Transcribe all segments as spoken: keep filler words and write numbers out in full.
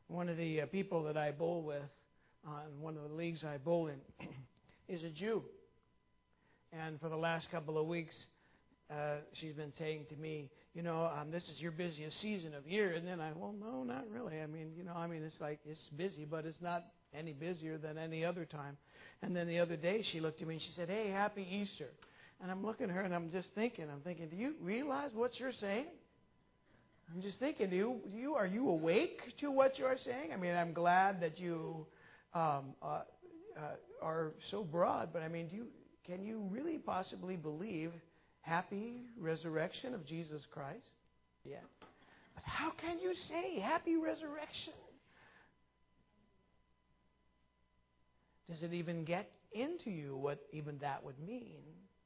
One of the uh, people that I bowl with, uh, in one of the leagues I bowl in, is a Jew. And for the last couple of weeks, uh, she's been saying to me, you know, um, this is your busiest season of year. And then I, well, no, not really. I mean, you know, I mean, it's like, it's busy, but it's not any busier than any other time. And then the other day she looked at me and she said, hey, happy Easter. And I'm looking at her and I'm just thinking, I'm thinking, do you realize what you're saying? I'm just thinking, do you, do you are you awake to what you're saying? I mean, I'm glad that you um, uh, uh, are so broad, but I mean, do you can you really possibly believe happy resurrection of Jesus Christ? Yeah. But how can you say happy resurrection? Does it even get into you what even that would mean?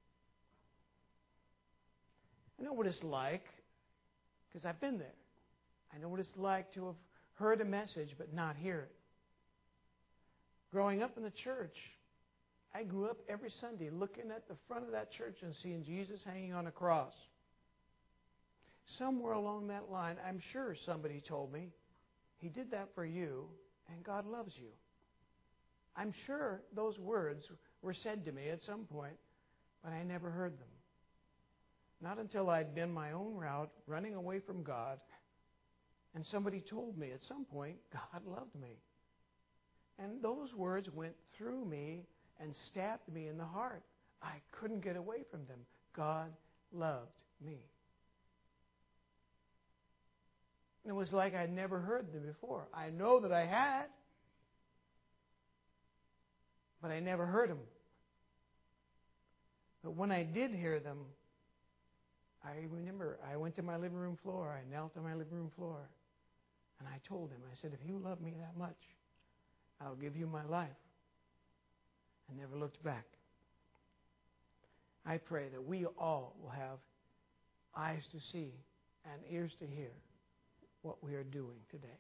I know what it's like, because I've been there. I know what it's like to have heard a message but not hear it. Growing up in the church, I grew up every Sunday looking at the front of that church and seeing Jesus hanging on a cross. Somewhere along that line, I'm sure somebody told me, He did that for you, and God loves you. I'm sure those words were said to me at some point, but I never heard them. Not until I'd been my own route, running away from God, and somebody told me at some point, God loved me. And those words went through me and stabbed me in the heart. I couldn't get away from them. God loved me. And it was like I'd never heard them before. I know that I had, but I never heard them. But when I did hear them, I remember I went to my living room floor. I knelt on my living room floor. And I told Him, I said, if you love me that much, I'll give you my life. I never looked back. I pray that we all will have eyes to see and ears to hear what we are doing today.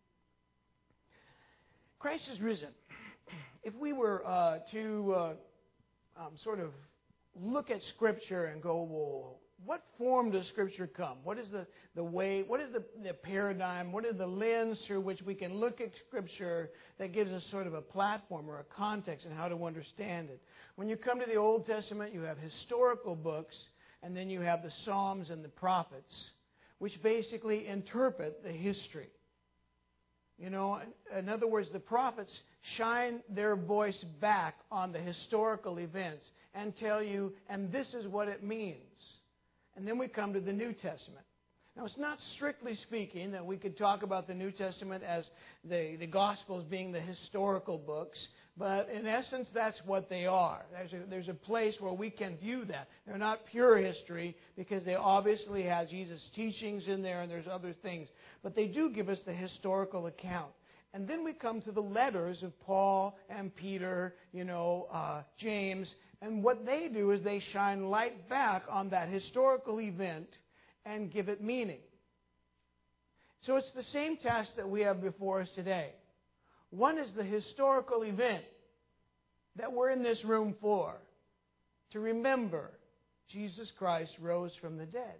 Christ is risen. If we were uh, to uh, um, sort of look at Scripture and go, well, what form does Scripture come? What is the, the way, what is the, the paradigm, what is the lens through which we can look at Scripture that gives us sort of a platform or a context and how to understand it? When you come to the Old Testament, you have historical books, and then you have the Psalms and the prophets, which basically interpret the history. You know, in other words, the prophets shine their voice back on the historical events and tell you, and this is what it means. And then we come to the New Testament. Now, it's not strictly speaking that we could talk about the New Testament as the, the Gospels being the historical books, but in essence, that's what they are. There's a, there's a place where we can view that. They're not pure history because they obviously have Jesus' teachings in there and there's other things. But they do give us the historical account. And then we come to the letters of Paul and Peter, you know, uh, James. And what they do is they shine light back on that historical event and give it meaning. So it's the same task that we have before us today. One is the historical event that we're in this room for, to remember Jesus Christ rose from the dead.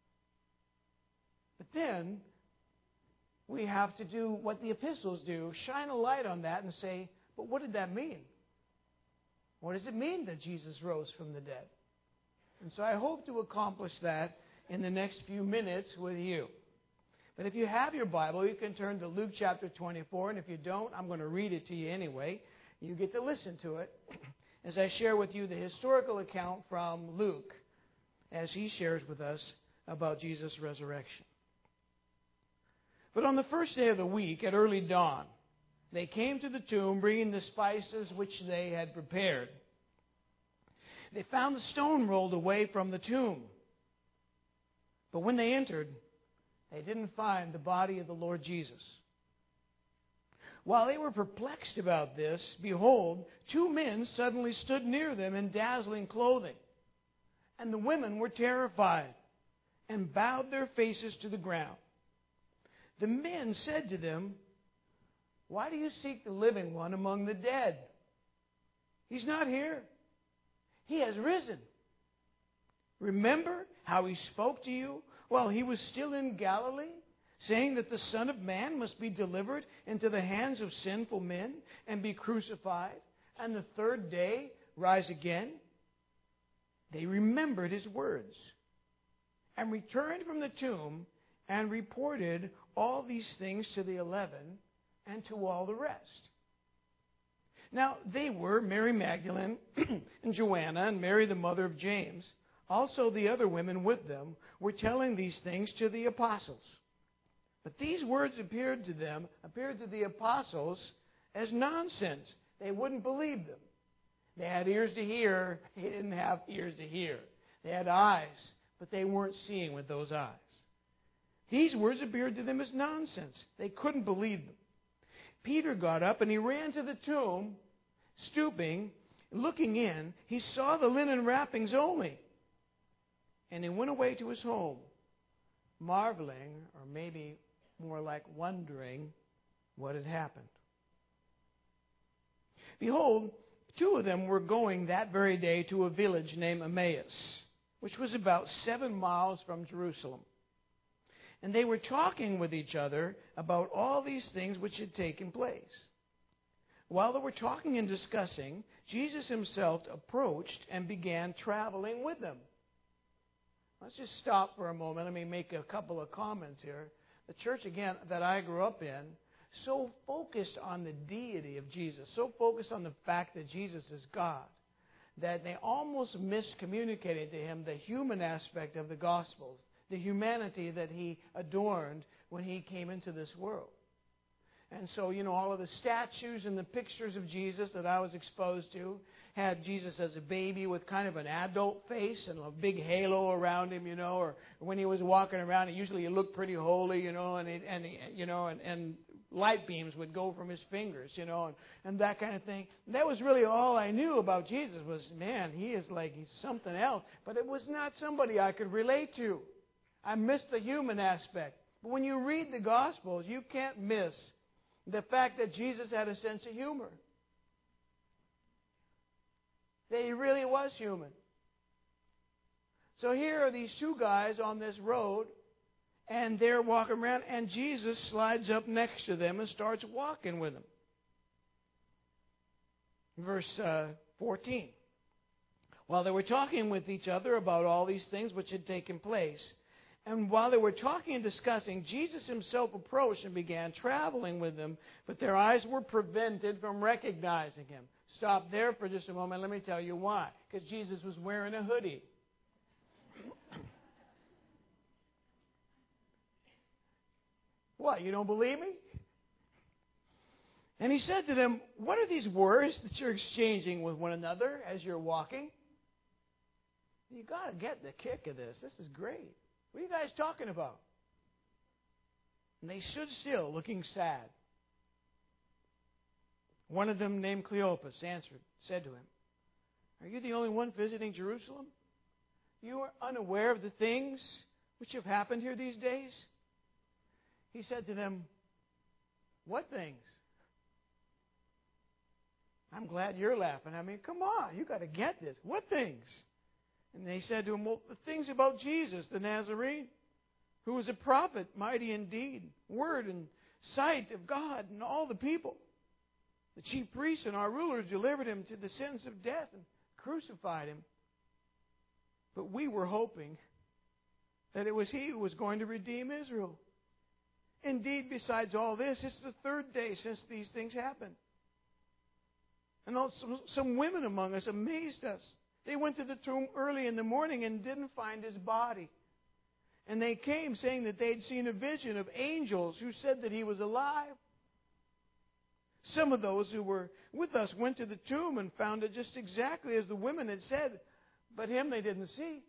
But then we have to do what the epistles do, shine a light on that and say, but what did that mean? What does it mean that Jesus rose from the dead? And so I hope to accomplish that in the next few minutes with you. But if you have your Bible, you can turn to Luke chapter twenty-four. And if you don't, I'm going to read it to you anyway. You get to listen to it as I share with you the historical account from Luke as he shares with us about Jesus' resurrection. But on the first day of the week, at early dawn, they came to the tomb bringing the spices which they had prepared. They found the stone rolled away from the tomb. But when they entered, they didn't find the body of the Lord Jesus. While they were perplexed about this, behold, two men suddenly stood near them in dazzling clothing. And the women were terrified and bowed their faces to the ground. The men said to them, why do you seek the living one among the dead? He's not here. He has risen. Remember how he spoke to you while he was still in Galilee, saying that the Son of Man must be delivered into the hands of sinful men and be crucified, and the third day rise again? They remembered his words and returned from the tomb and reported all these things to the eleven and to all the rest. Now they were Mary Magdalene and Joanna and Mary the mother of James. Also the other women with them were telling these things to the apostles. But these words appeared to them, appeared to the apostles as nonsense. They wouldn't believe them. They had ears to hear. They didn't have ears to hear. They had eyes, but they weren't seeing with those eyes. These words appeared to them as nonsense. They couldn't believe them. Peter got up and he ran to the tomb, stooping, looking in. He saw the linen wrappings only. And he went away to his home, marveling, or maybe more like wondering, what had happened. Behold, two of them were going that very day to a village named Emmaus, which was about seven miles from Jerusalem. And they were talking with each other about all these things which had taken place. While they were talking and discussing, Jesus himself approached and began traveling with them. Let's just stop for a moment. Let me make a couple of comments here. The church, again, that I grew up in, so focused on the deity of Jesus, so focused on the fact that Jesus is God, that they almost miscommunicated to him the human aspect of the Gospels, the humanity that he adorned when he came into this world. And so, you know, all of the statues and the pictures of Jesus that I was exposed to had Jesus as a baby with kind of an adult face and a big halo around him, you know, or when he was walking around, usually he looked pretty holy, you know, and, and you know, and, and light beams would go from his fingers, you know, and, and that kind of thing. And that was really all I knew about Jesus was, man, he is like, he's something else. But it was not somebody I could relate to. I missed the human aspect. But when you read the Gospels, you can't miss the fact that Jesus had a sense of humor. That he really was human. So here are these two guys on this road, and they're walking around, and Jesus slides up next to them and starts walking with them. Verse uh, fourteen. While they were talking with each other about all these things which had taken place, and while they were talking and discussing, Jesus himself approached and began traveling with them, but their eyes were prevented from recognizing him. Stop there for just a moment. Let me tell you why. Because Jesus was wearing a hoodie. What, you don't believe me? And he said to them, what are these words that you're exchanging with one another as you're walking? You got to get the kick of this. This is great. What are you guys talking about? And they stood still, looking sad. One of them, named Cleopas, answered, said to him, are you the only one visiting Jerusalem? You are unaware of the things which have happened here these days? He said to them, what things? I'm glad you're laughing. I mean, come on, you got to get this. What things? And they said to him, well, the things about Jesus, the Nazarene, who was a prophet, mighty in deed, word and sight of God and all the people. The chief priests and our rulers delivered him to the sentence of death and crucified him. But we were hoping that it was he who was going to redeem Israel. Indeed, besides all this, it's the third day since these things happened. And also some women among us amazed us. They went to the tomb early in the morning and didn't find his body. And they came saying that they'd seen a vision of angels who said that he was alive. Some of those who were with us went to the tomb and found it just exactly as the women had said, but him they didn't see.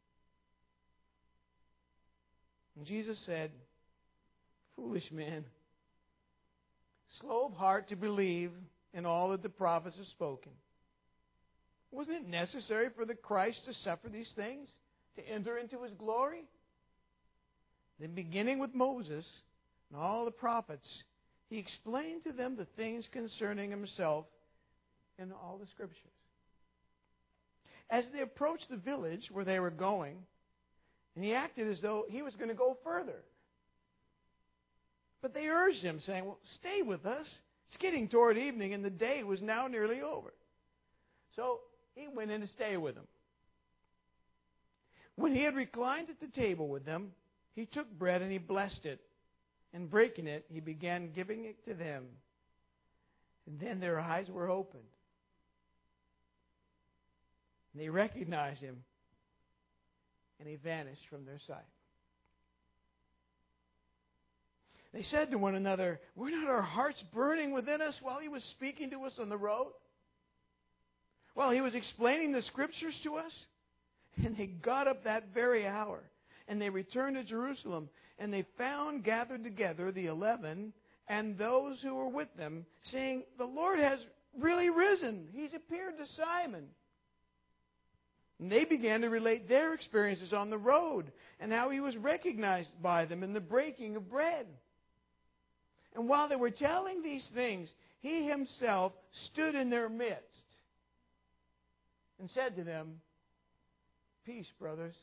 And Jesus said, foolish men, slow of heart to believe in all that the prophets have spoken. Wasn't it necessary for the Christ to suffer these things, to enter into his glory? Then beginning with Moses and all the prophets, he explained to them the things concerning himself in all the Scriptures. As they approached the village where they were going, and he acted as though he was going to go further. But they urged him, saying, well, stay with us. It's getting toward evening, and the day was now nearly over. So he went in to stay with them. When he had reclined at the table with them, he took bread and he blessed it. And breaking it, he began giving it to them. And then their eyes were opened. And they recognized him. And he vanished from their sight. They said to one another, were not our hearts burning within us while he was speaking to us on the road? While he was explaining the Scriptures to us? And they got up that very hour. And they returned to Jerusalem. And they found gathered together the eleven and those who were with them, saying, the Lord has really risen. He's appeared to Simon. And they began to relate their experiences on the road and how he was recognized by them in the breaking of bread. And while they were telling these things, he himself stood in their midst and said to them, peace, brothers.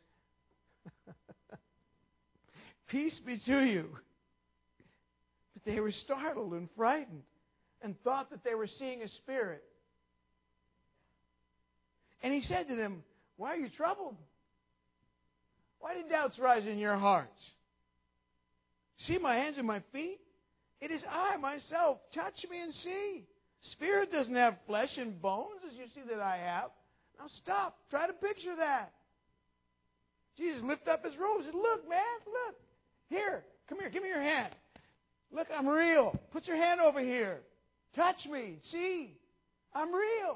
Peace be to you. But they were startled and frightened and thought that they were seeing a spirit. And he said to them, why are you troubled? Why did doubts rise in your hearts? See my hands and my feet? It is I myself. Touch me and see. Spirit doesn't have flesh and bones as you see that I have. Now stop. Try to picture that. Jesus lifted up his robe and said, look, man, look. Here, come here, give me your hand. Look, I'm real. Put your hand over here. Touch me. See, I'm real.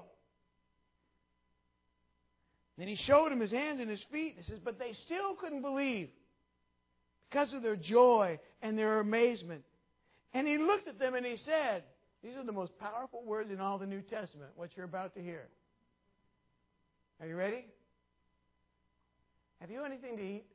Then he showed him his hands and his feet. And he says, but they still couldn't believe because of their joy and their amazement. And he looked at them and he said, these are the most powerful words in all the New Testament, what you're about to hear. Are you ready? Have you anything to eat?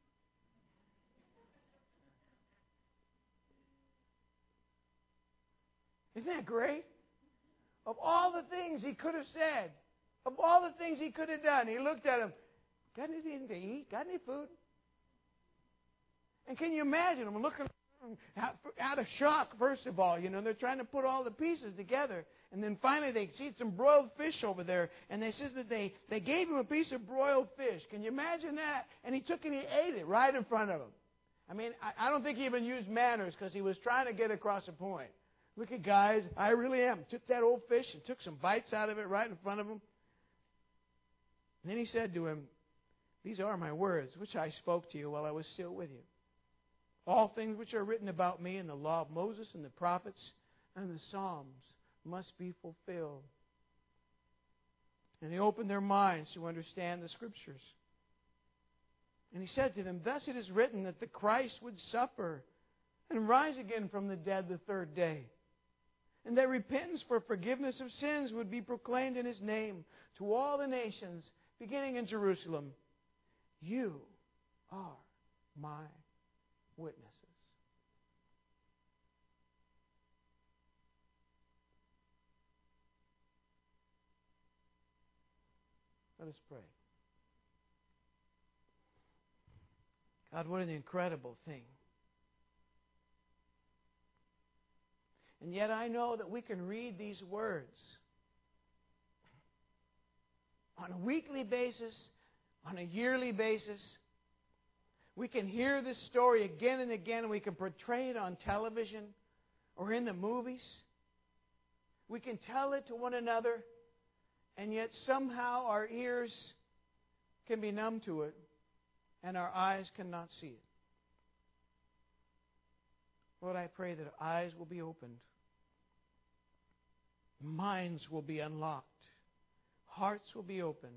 Isn't that great? Of all the things he could have said, of all the things he could have done, he looked at him. Got anything to eat? Got any food? And can you imagine him looking out of shock, first of all? You know, they're trying to put all the pieces together. And then finally they see some broiled fish over there. And they says that they, they gave him a piece of broiled fish. Can you imagine that? And he took and he ate it right in front of him. I mean, I, I don't think he even used manners because he was trying to get across a point. Look at guys, I really am. Took that old fish and took some bites out of it right in front of him. And then he said to him, these are my words, which I spoke to you while I was still with you. All things which are written about me in the law of Moses and the prophets and the Psalms must be fulfilled. And he opened their minds to understand the Scriptures. And he said to them, thus it is written that the Christ would suffer and rise again from the dead the third day. And that repentance for forgiveness of sins would be proclaimed in His name to all the nations, beginning in Jerusalem. You are my witnesses. Let us pray. God, what an incredible thing. And yet I know that we can read these words on a weekly basis, on a yearly basis. We can hear this story again and again, and we can portray it on television or in the movies. We can tell it to one another, and yet somehow our ears can be numb to it, and our eyes cannot see it. Lord, I pray that eyes will be opened. Minds will be unlocked. Hearts will be opened.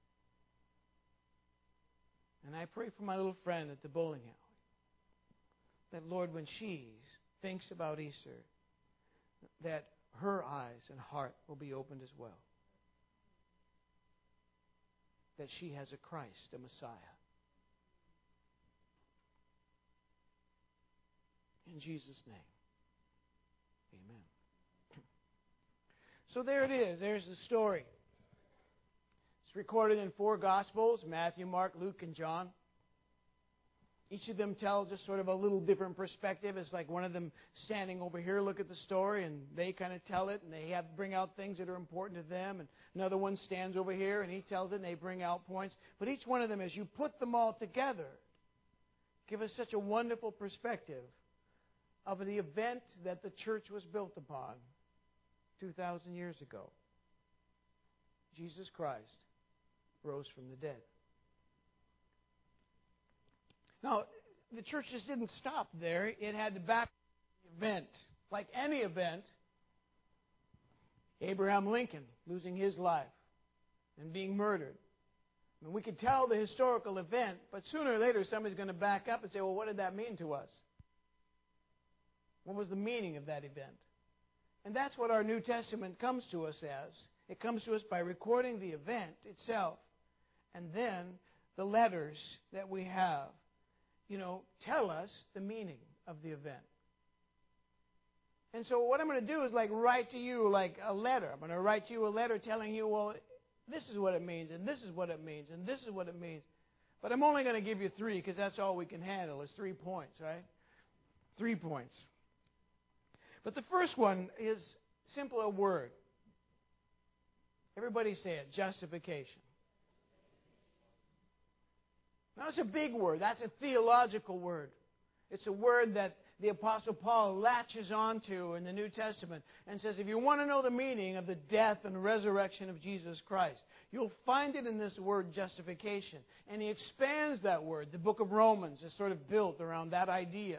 And I pray for my little friend at the bowling alley that, Lord, when she thinks about Easter, that her eyes and heart will be opened as well. That she has a Christ, a Messiah. In Jesus' name, amen. So there it is. There's the story. It's recorded in four Gospels, Matthew, Mark, Luke, and John. Each of them tell just sort of a little different perspective. It's like one of them standing over here, look at the story, and they kind of tell it, and they have bring out things that are important to them. And another one stands over here, and he tells it, and they bring out points. But each one of them, as you put them all together, give us such a wonderful perspective of the event that the church was built upon two thousand years ago. Jesus Christ rose from the dead. Now, the church just didn't stop there. It had to back the event. Like any event, Abraham Lincoln losing his life and being murdered. I mean, we could tell the historical event, but sooner or later somebody's going to back up and say, well, what did that mean to us? What was the meaning of that event? And that's what our New Testament comes to us as. It comes to us by recording the event itself, and then the letters that we have, you know, tell us the meaning of the event. And so what I'm going to do is like write to you like a letter. I'm going to write to you a letter telling you, well, this is what it means, and this is what it means, and this is what it means. But I'm only going to give you three because that's all we can handle is three points, right? Three points. But the first one is simply a word. Everybody say it, justification. Now, it's a big word. That's a theological word. It's a word that the Apostle Paul latches onto in the New Testament and says, if you want to know the meaning of the death and resurrection of Jesus Christ, you'll find it in this word justification. And he expands that word. The book of Romans is sort of built around that idea.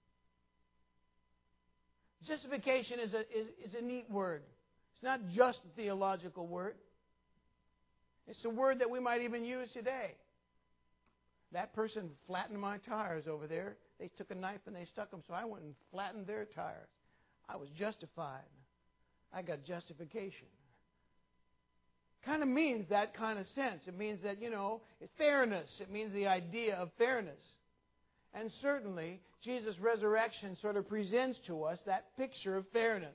Justification is a, is, is a neat word. It's not just a theological word. It's a word that we might even use today. That person flattened my tires over there. They took a knife and they stuck them, so I went and flattened their tires. I was justified. I got justification. Kind of means that kind of sense. It means that, you know, it's fairness. It means the idea of fairness. And certainly, Jesus' resurrection sort of presents to us that picture of fairness.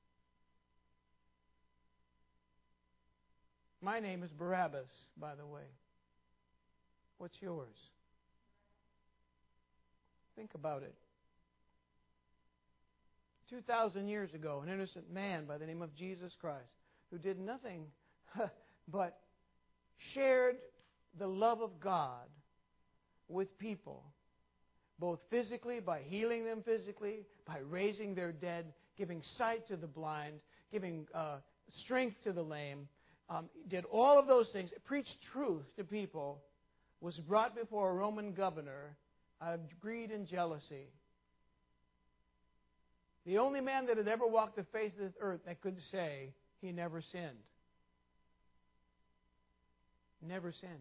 My name is Barabbas, by the way. What's yours? Think about it. Two thousand years ago, an innocent man by the name of Jesus Christ, who did nothing but shared the love of God with people, both physically, by healing them physically, by raising their dead, giving sight to the blind, giving uh, strength to the lame, um, did all of those things, preached truth to people, was brought before a Roman governor out of greed and jealousy. The only man that had ever walked the face of the earth that could say he never sinned. Never sinned.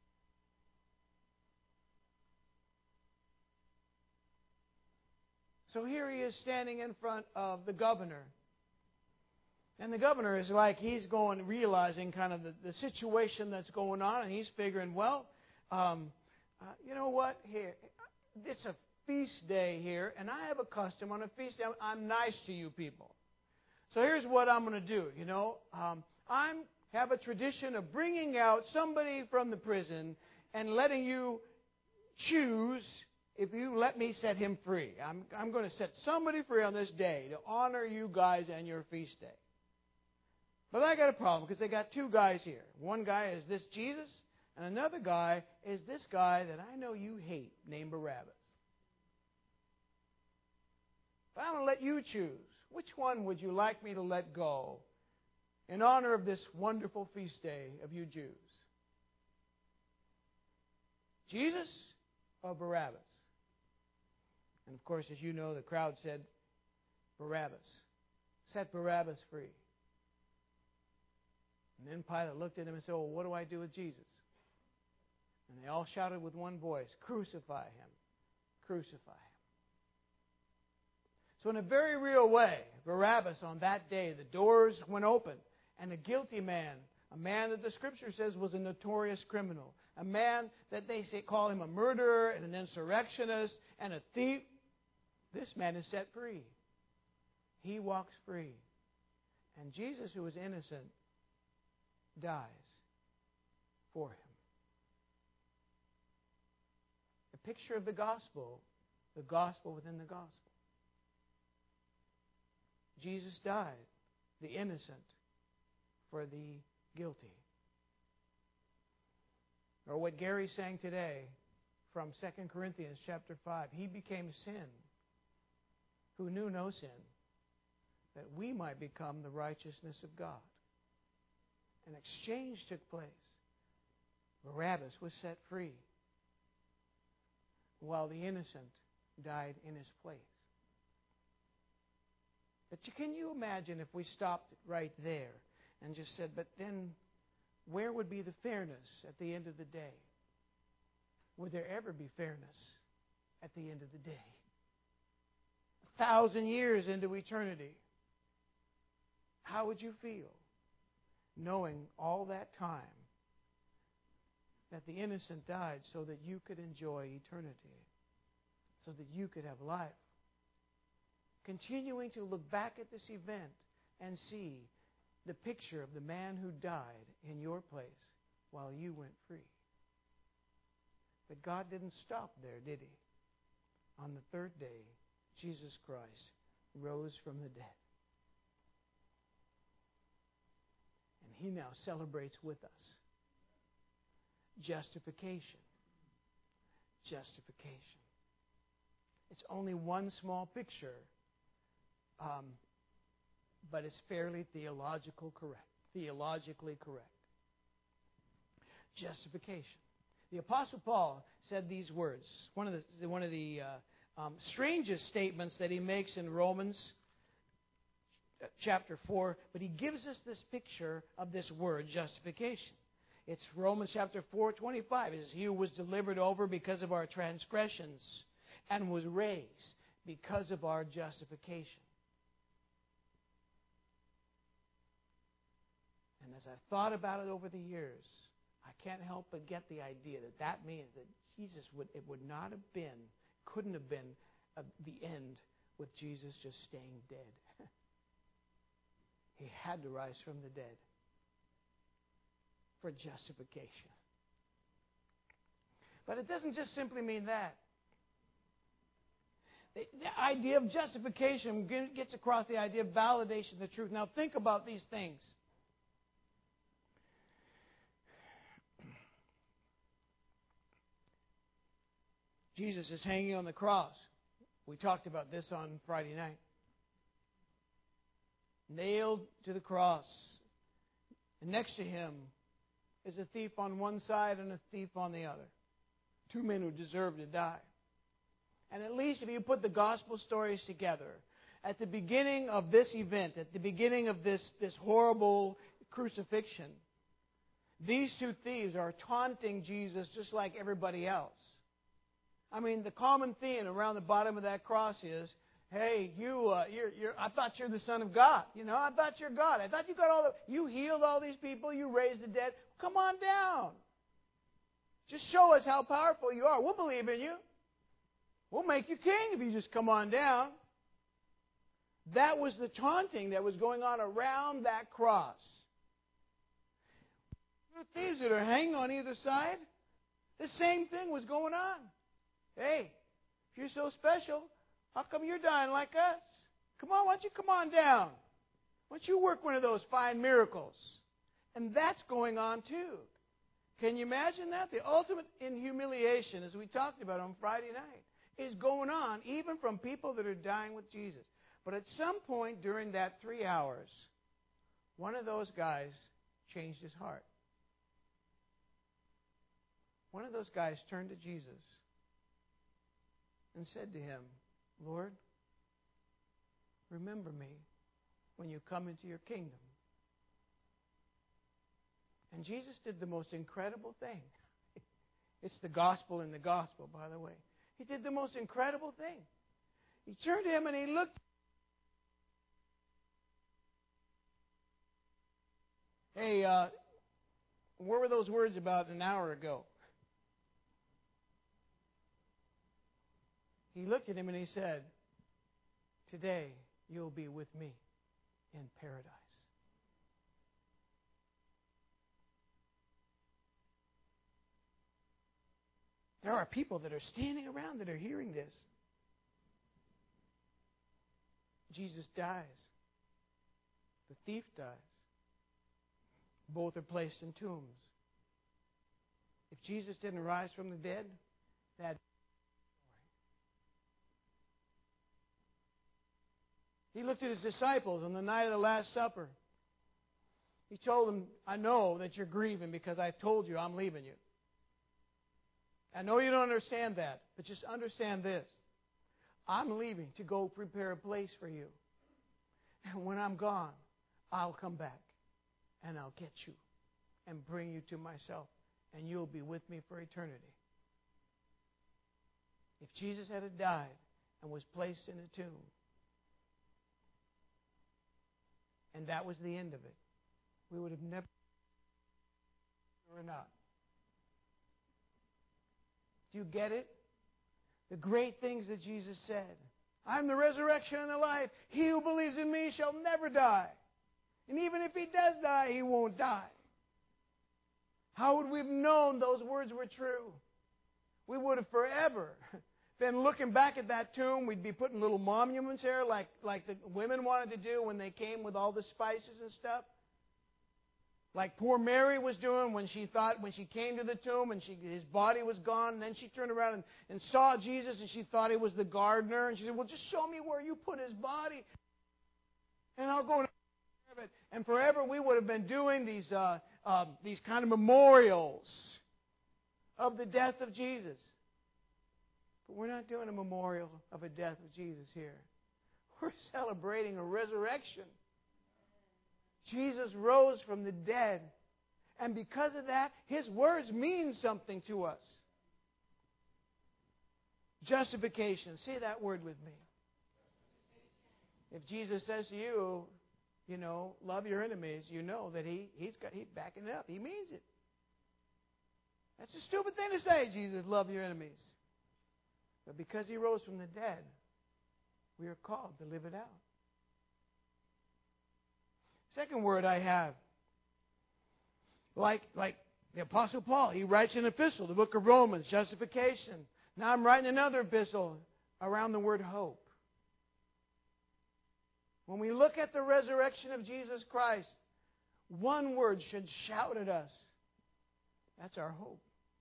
So here he is standing in front of the governor. And the governor is like, he's going, realizing kind of the, the situation that's going on, and he's figuring, well, Um, uh, you know what? Here, it's a feast day here, and I have a custom on a feast day. I'm nice to you people. So here's what I'm going to do. You know, um, I have a tradition of bringing out somebody from the prison and letting you choose if you let me set him free. I'm, I'm going to set somebody free on this day to honor you guys and your feast day. But I got a problem because they got two guys here. One guy is this Jesus, and another guy is this guy that I know you hate, named Barabbas. But I'm going to let you choose. Which one would you like me to let go in honor of this wonderful feast day of you Jews? Jesus or Barabbas? And of course, as you know, the crowd said, Barabbas. Set Barabbas free. And then Pilate looked at him and said, well, what do I do with Jesus? And they all shouted with one voice, crucify him, crucify him. So in a very real way, Barabbas, on that day, the doors went open, and a guilty man, a man that the Scripture says was a notorious criminal, a man that they say call him a murderer and an insurrectionist and a thief, this man is set free. He walks free. And Jesus, who was innocent, dies for him. picture of the gospel, the gospel within the gospel. Jesus died, the innocent, for the guilty. Or what Gary sang today from Second Corinthians chapter five. He became sin, who knew no sin, that we might become the righteousness of God. An exchange took place. Barabbas was set free, while the innocent died in his place. But can you imagine if we stopped right there and just said, but then where would be the fairness at the end of the day? Would there ever be fairness at the end of the day? A thousand years into eternity, how would you feel knowing all that time that the innocent died so that you could enjoy eternity, so that you could have life? Continuing to look back at this event and see the picture of the man who died in your place while you went free. But God didn't stop there, did He? On the third day, Jesus Christ rose from the dead. And He now celebrates with us justification. Justification. It's only one small picture, um, but it's fairly theological correct, theologically correct. Justification. The Apostle Paul said these words. One of the one of the uh, um, strangest statements that he makes in Romans chapter four, but he gives us this picture of this word, justification. It's Romans chapter four, twenty-five. It says, He who was delivered over because of our transgressions and was raised because of our justification. And as I've thought about it over the years, I can't help but get the idea that that means that Jesus would, it would not have been, couldn't have been uh, the end with Jesus just staying dead. He had to rise from the dead for justification. But it doesn't just simply mean that. The, the idea of justification gets across the idea of validation of the truth. Now think about these things. Jesus is hanging on the cross. We talked about this on Friday night. Nailed to the cross. And next to Him is a thief on one side and a thief on the other. Two men who deserve to die. And at least if you put the gospel stories together, at the beginning of this event, at the beginning of this, this horrible crucifixion, these two thieves are taunting Jesus just like everybody else. I mean, the common theme around the bottom of that cross is, hey, you, uh, you're, you're, I thought you're the Son of God. You know, I thought you're God. I thought you got all the, you healed all these people. You raised the dead. Come on down. Just show us how powerful you are. We'll believe in you. We'll make you king if you just come on down. That was the taunting that was going on around that cross. The thieves that are hanging on either side, the same thing was going on. Hey, if you're so special, how come you're dying like us? Come on, why don't you come on down? Why don't you work one of those fine miracles? And that's going on too. Can you imagine that? The ultimate in humiliation, as we talked about on Friday night, is going on even from people that are dying with Jesus. But at some point during that three hours, one of those guys changed his heart. One of those guys turned to Jesus and said to Him, Lord, remember me when you come into your kingdom. And Jesus did the most incredible thing. It's the gospel in the gospel, by the way. He did the most incredible thing. He turned to Him and He looked. Hey, uh, where were those words about an hour ago? He looked at him and He said, today you'll be with me in paradise. There are people that are standing around that are hearing this. Jesus dies. The thief dies. Both are placed in tombs. If Jesus didn't rise from the dead, that He looked at His disciples on the night of the Last Supper. He told them, I know that you're grieving because I told you I'm leaving you. I know you don't understand that, but just understand this. I'm leaving to go prepare a place for you. And when I'm gone, I'll come back and I'll get you and bring you to myself, and you'll be with me for eternity. If Jesus had died and was placed in a tomb, and that was the end of it, we would have never, or not. Do you get it? The great things that Jesus said. I'm the resurrection and the life. He who believes in me shall never die. And even if he does die, he won't die. How would we have known those words were true? We would have forever been looking back at that tomb. We'd be putting little monuments there like, like the women wanted to do when they came with all the spices and stuff. Like poor Mary was doing when she thought, when she came to the tomb and she, his body was gone. And then she turned around and, and saw Jesus and she thought he was the gardener. And she said, well, just show me where you put his body. And I'll go and take care of it. And forever we would have been doing these, uh, um, these kind of memorials of the death of Jesus. But we're not doing a memorial of a death of Jesus here. We're celebrating a resurrection. Jesus rose from the dead. And because of that, His words mean something to us. Justification. Say that word with me. If Jesus says to you, you know, love your enemies, you know that he, he's, got, he's backing it up. He means it. That's a stupid thing to say, Jesus, love your enemies. But because He rose from the dead, we are called to live it out. Second word I have, like, like the Apostle Paul, he writes an epistle, the book of Romans, justification. Now I'm writing another epistle around the word hope. When we look at the resurrection of Jesus Christ, one word should shout at us. That's our hope.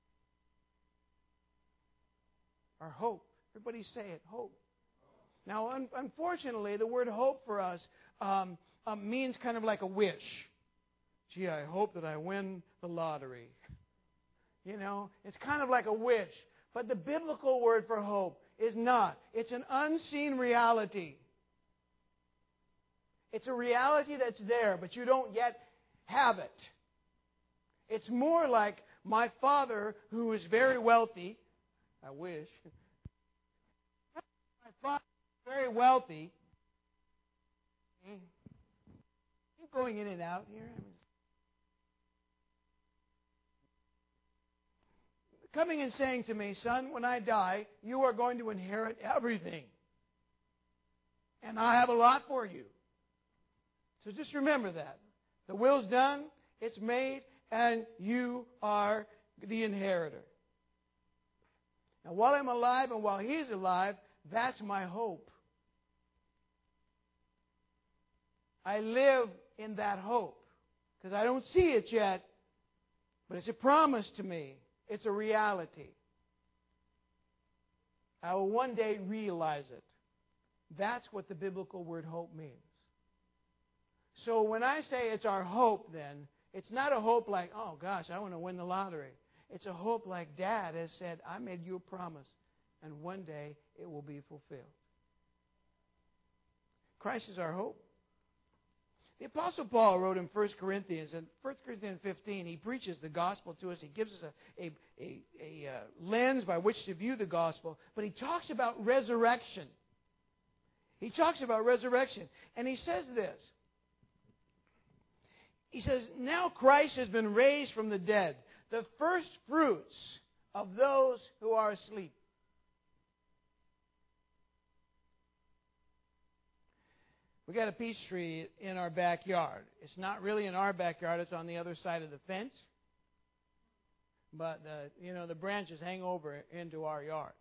Our hope. Everybody say it, hope. Now, un- unfortunately, the word hope for us um, um, means kind of like a wish. Gee, I hope that I win the lottery. You know, it's kind of like a wish. But the biblical word for hope is not. It's an unseen reality. It's a reality that's there, but you don't yet have it. It's more like my father, who is very wealthy. I wish. My father is very wealthy. Keep going in and out here. Coming and saying to me, son, when I die, you are going to inherit everything. And I have a lot for you. So just remember that. The will's done, it's made, and you are the inheritor. Now, while I'm alive and while He's alive, that's my hope. I live in that hope because I don't see it yet, but it's a promise to me. It's a reality. I will one day realize it. That's what the biblical word hope means. So when I say it's our hope, then, it's not a hope like, oh gosh, I want to win the lottery. It's a hope like Dad has said, I made you a promise, and one day it will be fulfilled. Christ is our hope. The Apostle Paul wrote in First Corinthians, in First Corinthians fifteen, he preaches the gospel to us. He gives us a, a, a, a uh, lens by which to view the gospel. But he talks about resurrection. He talks about resurrection. And he says this. He says, now Christ has been raised from the dead, the first fruits of those who are asleep. We got a peach tree in our backyard. It's not really in our backyard. It's on the other side of the fence. But, uh, you know, the branches hang over into our yard.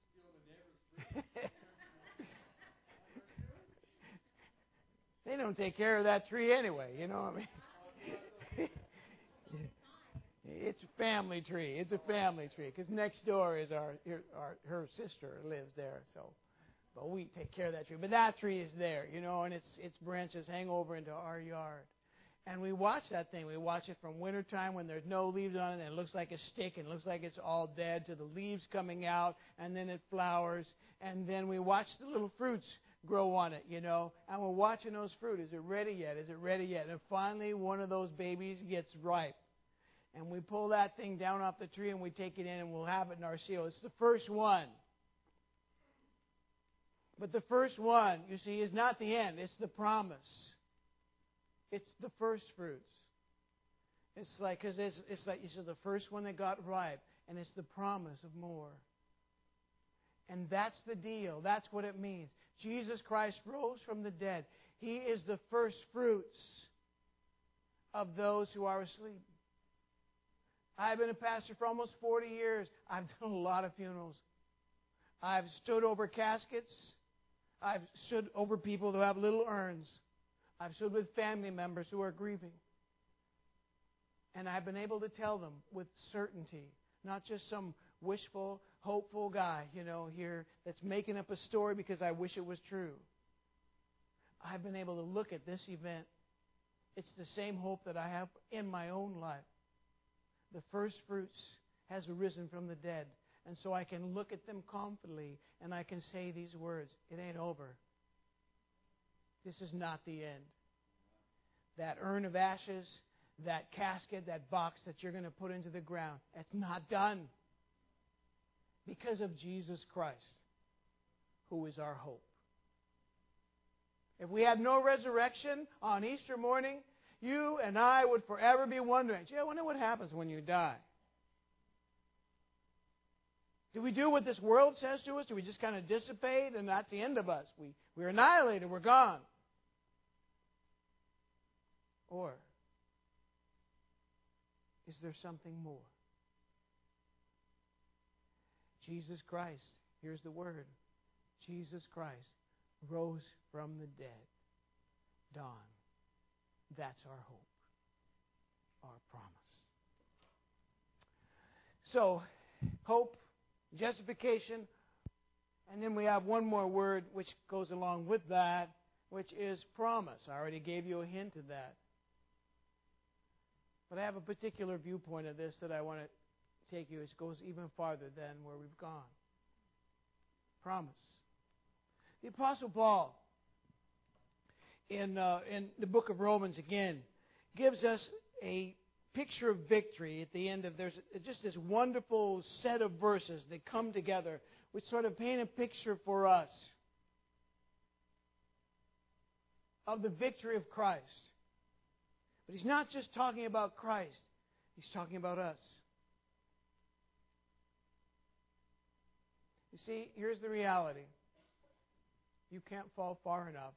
They don't take care of that tree anyway, you know what I mean? It's a family tree. It's a family tree. Because next door is our, our her sister lives there, so but we take care of that tree. But that tree is there, you know, and its its branches hang over into our yard. And we watch that thing. We watch it from wintertime when there's no leaves on it and it looks like a stick and it looks like it's all dead to the leaves coming out, and then it flowers, and then we watch the little fruits grow on it, you know, and we're watching those fruit. Is it ready yet? Is it ready yet? And finally one of those babies gets ripe. And we pull that thing down off the tree and we take it in and we'll have it in our seal. It's the first one. But the first one, you see, is not the end. It's the promise. It's the first fruits. It's like, because it's, it's like, you said, the first one that got ripe, and it's the promise of more. And that's the deal. That's what it means. Jesus Christ rose from the dead. He is the first fruits of those who are asleep. I've been a pastor for almost forty years. I've done a lot of funerals. I've stood over caskets. I've stood over people who have little urns. I've stood with family members who are grieving. And I've been able to tell them with certainty, not just some wishful, hopeful guy, you know, here that's making up a story because I wish it was true. I've been able to look at this event. It's the same hope that I have in my own life. The first fruits has arisen from the dead. And so I can look at them confidently and I can say these words. It ain't over. This is not the end. That urn of ashes, that casket, that box that you're going to put into the ground, it's not done. Because of Jesus Christ, who is our hope. If we had no resurrection on Easter morning, you and I would forever be wondering, gee, I wonder what happens when you die. Do we do what this world says to us? Do we just kind of dissipate and that's the end of us? We, we're annihilated, we're gone. Or is there something more? Jesus Christ, here's the word. Jesus Christ rose from the dead. Dawn. That's our hope. Our promise. So, hope, justification, and then we have one more word which goes along with that, which is promise. I already gave you a hint of that. But I have a particular viewpoint of this that I want to take you. It goes even farther than where we've gone. Promise. The Apostle Paul, in uh, in the book of Romans again, gives us a picture of victory at the end of, there's just this wonderful set of verses that come together which sort of paint a picture for us of the victory of Christ. But he's not just talking about Christ, he's talking about us. You see, here's the reality. You can't fall far enough.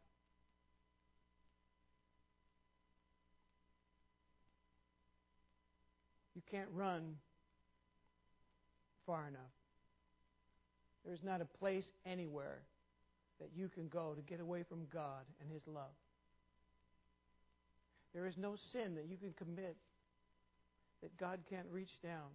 You can't run far enough. There's not a place anywhere that you can go to get away from God and His love. There is no sin that you can commit that God can't reach down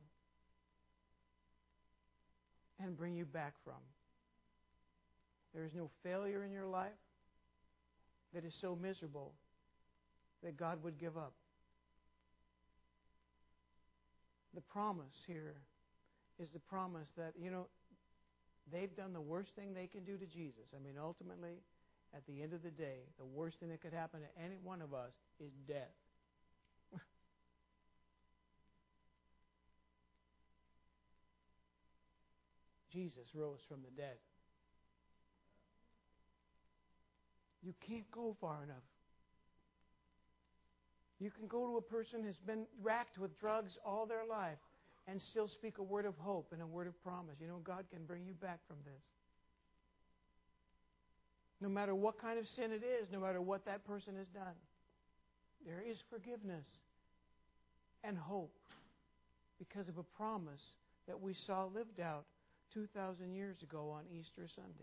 and bring you back from. There is no failure in your life that is so miserable that God would give up. The promise here is the promise that, you know, they've done the worst thing they can do to Jesus. I mean, ultimately, at the end of the day, the worst thing that could happen to any one of us is death. Jesus rose from the dead. You can't go far enough. You can go to a person who's been racked with drugs all their life and still speak a word of hope and a word of promise. You know, God can bring you back from this. No matter what kind of sin it is, no matter what that person has done, there is forgiveness and hope because of a promise that we saw lived out two thousand years ago on Easter Sunday.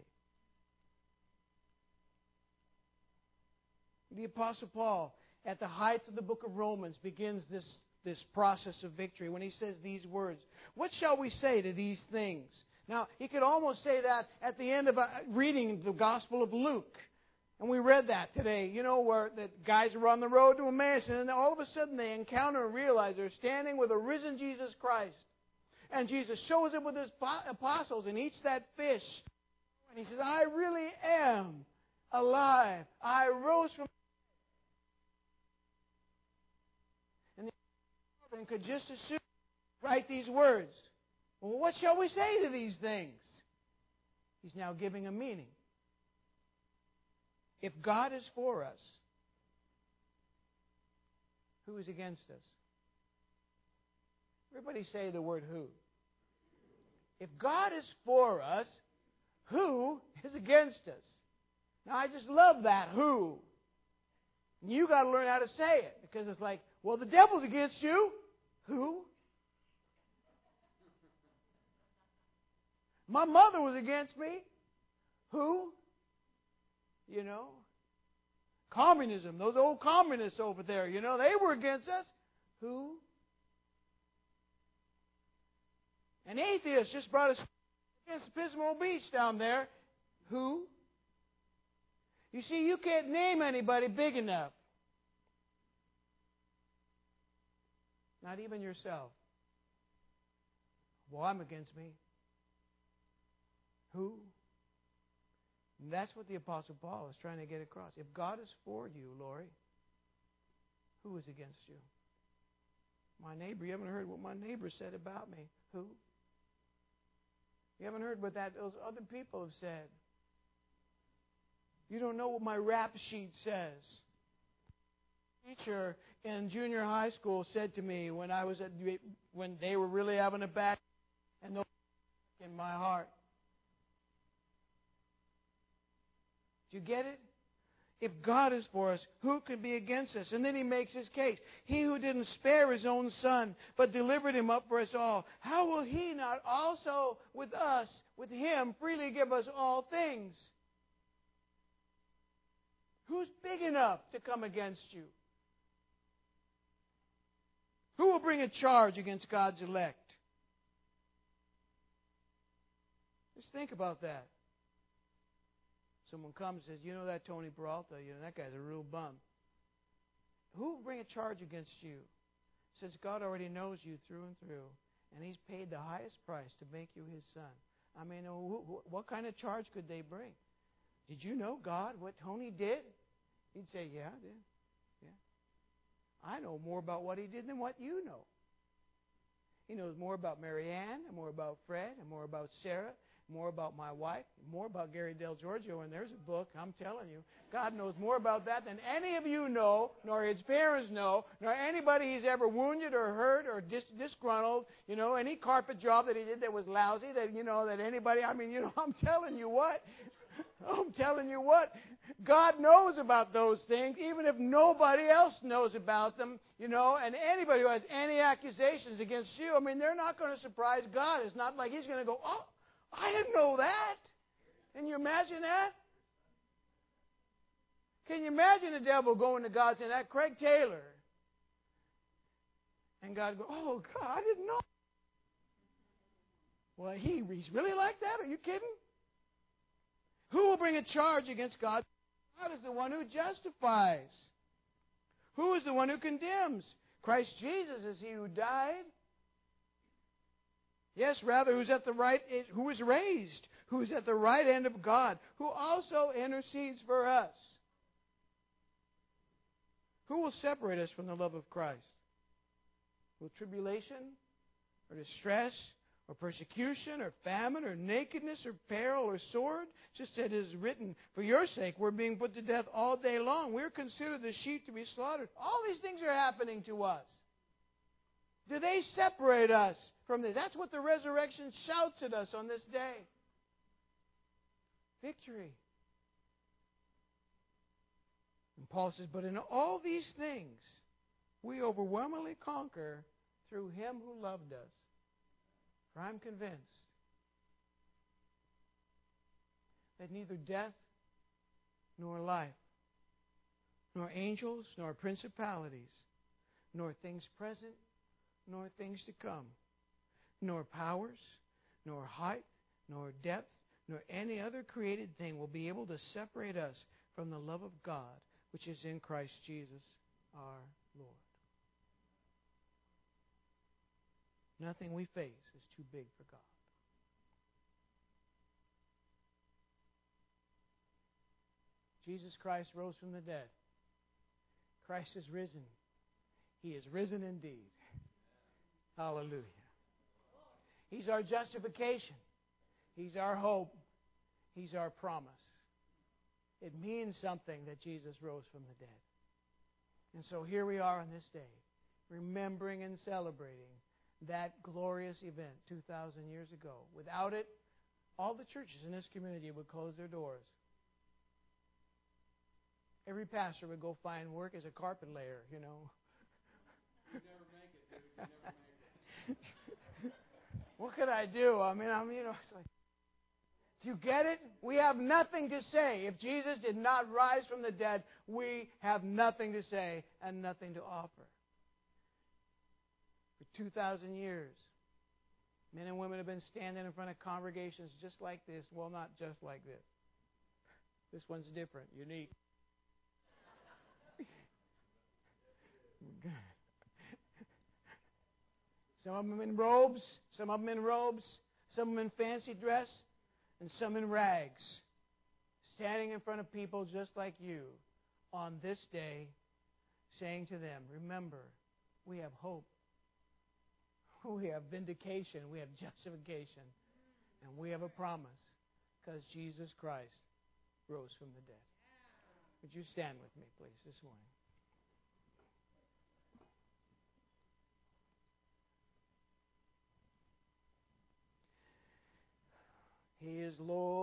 The Apostle Paul, at the height of the book of Romans, begins this, this process of victory when he says these words. What shall we say to these things? Now, he could almost say that at the end of uh, reading the Gospel of Luke. And we read that today, you know, where the guys were on the road to Emmaus, and then all of a sudden they encounter and realize they're standing with a risen Jesus Christ. And Jesus shows up with his apostles and eats that fish. And he says, I really am alive. I rose from and the could just as soon write these words. Well, what shall we say to these things? He's now giving a meaning. If God is for us, who is against us? Everybody say the word who. If God is for us, who is against us? Now, I just love that who. And you got to learn how to say it, because it's like, well, the devil's against you. Who? My mother was against me. Who? You know? Communism. Those old communists over there, you know, they were against us. Who? An atheist just brought us against Pismo Beach down there. Who? You see, you can't name anybody big enough. Not even yourself. Well, I'm against me. Who? And that's what the Apostle Paul is trying to get across. If God is for you, Lori, who is against you? My neighbor. You haven't heard what my neighbor said about me. Who? You haven't heard what that those other people have said. You don't know what my rap sheet says. A teacher in junior high school said to me when I was at when they were really having a bad and those in my heart. Do you get it? If God is for us, who can be against us? And then he makes his case. He who didn't spare his own son, but delivered him up for us all, how will he not also with us, with him, freely give us all things? Who's big enough to come against you? Who will bring a charge against God's elect? Just think about that. Someone comes and says, you know that Tony Peralta, you know, that guy's a real bum. Who will bring a charge against you? Since God already knows you through and through, and he's paid the highest price to make you his son. I mean, who, who, what kind of charge could they bring? Did you know God, what Tony did? He'd say, yeah, I did. Yeah. I know more about what he did than what you know. He knows more about Marianne, and more about Fred, and more about Sarah, more about my wife, more about Gary Del Giorgio, and there's a book, I'm telling you. God knows more about that than any of you know, nor his parents know, nor anybody he's ever wounded or hurt or dis- disgruntled, you know, any carpet job that he did that was lousy, that, you know, that anybody, I mean, you know, I'm telling you what, I'm telling you what, God knows about those things, even if nobody else knows about them, you know, and anybody who has any accusations against you, I mean, they're not going to surprise God. It's not like he's going to go, oh, I didn't know that. Can you imagine that? Can you imagine the devil going to God saying, that Craig Taylor? And God go, oh, God, I didn't know. Well, he, he's really like that? Are you kidding? Who will bring a charge against God? God is the one who justifies. Who is the one who condemns? Christ Jesus is he who died. Yes, rather, who's at the right, who is raised, who is at the right hand of God, who also intercedes for us. Who will separate us from the love of Christ? Will tribulation, or distress, or persecution, or famine, or nakedness, or peril, or sword? Just as it is written, for your sake we're being put to death all day long. We're considered the sheep to be slaughtered. All these things are happening to us. Do they separate us from this? That's what the resurrection shouts at us on this day. Victory. And Paul says, but in all these things, we overwhelmingly conquer through Him who loved us. For I'm convinced that neither death nor life, nor angels, nor principalities, nor things present, nor things to come, nor powers, nor height, nor depth, nor any other created thing will be able to separate us from the love of God, which is in Christ Jesus our Lord. Nothing we face is too big for God. Jesus Christ rose from the dead. Christ is risen. He is risen indeed. Hallelujah. He's our justification. He's our hope. He's our promise. It means something that Jesus rose from the dead. And so here we are on this day, remembering and celebrating that glorious event two thousand years ago. Without it, all the churches in this community would close their doors. Every pastor would go find work as a carpet layer, you know. You never make it, dude. You never make it. What could I do? I mean, I'm, you know, it's like, do you get it? We have nothing to say. If Jesus did not rise from the dead, we have nothing to say and nothing to offer. For two thousand years, men and women have been standing in front of congregations just like this. Well, not just like this. This one's different, unique. Some of them in robes, some of them in robes, some of them in fancy dress, and some in rags, standing in front of people just like you on this day, saying to them, remember, we have hope, we have vindication, we have justification, and we have a promise, because Jesus Christ rose from the dead. Would you stand with me, please, this morning? He is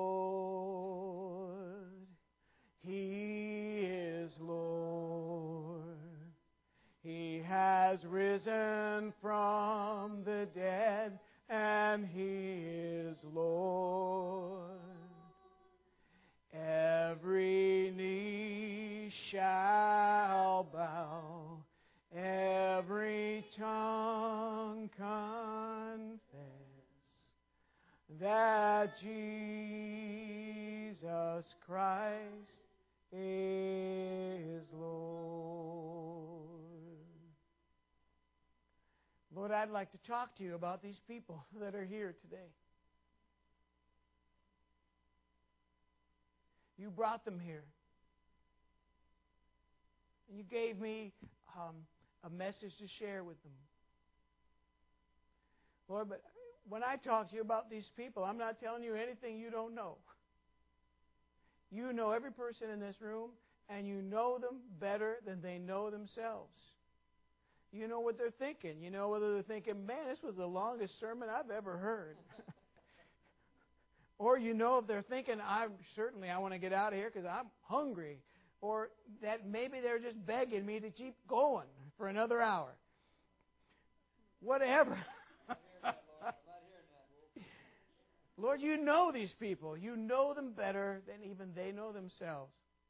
Lord. He is Lord. He has risen from the dead, and He is Lord. Every knee shall bow, every tongue confess that Jesus Christ is Lord. Lord, I'd like to talk to you about these people that are here today. You brought them here. And you gave me um, a message to share with them. Lord, but when I talk to you about these people, I'm not telling you anything you don't know. You know every person in this room, and you know them better than they know themselves. You know what they're thinking. You know whether they're thinking, man, this was the longest sermon I've ever heard. Or you know if they're thinking, I certainly I want to get out of here because I'm hungry. Or that maybe they're just begging me to keep going for another hour. Whatever. Lord, you know these people. You know them better than even they know themselves.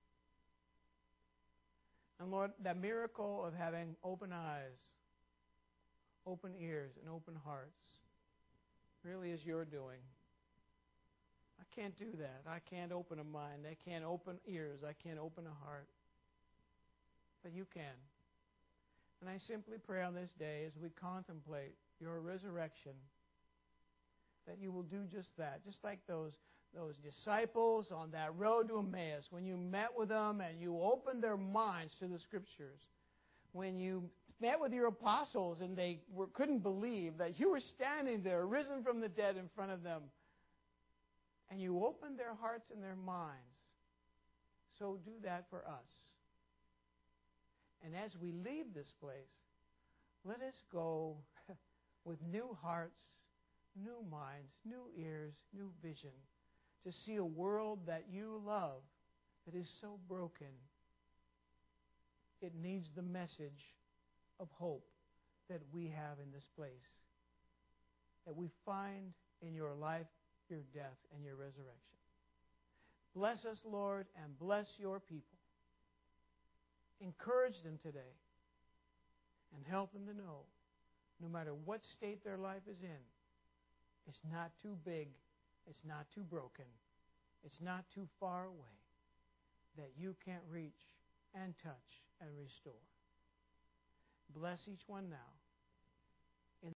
And Lord, that miracle of having open eyes, open ears, and open hearts really is your doing. I can't do that. I can't open a mind. I can't open ears. I can't open a heart. But you can. And I simply pray on this day as we contemplate your resurrection that you will do just that. Just like those, those disciples on that road to Emmaus, when you met with them and you opened their minds to the Scriptures. When you met with your apostles and they were, couldn't believe that you were standing there, risen from the dead in front of them. And you opened their hearts and their minds. So do that for us. And as we leave this place, let us go with new hearts, new minds, new ears, new vision, to see a world that you love that is so broken. It needs the message of hope that we have in this place, that we find in your life, your death, and your resurrection. Bless us, Lord, and bless your people. Encourage them today and help them to know, no matter what state their life is in, it's not too big, it's not too broken, it's not too far away, that you can't reach and touch and restore. Bless each one now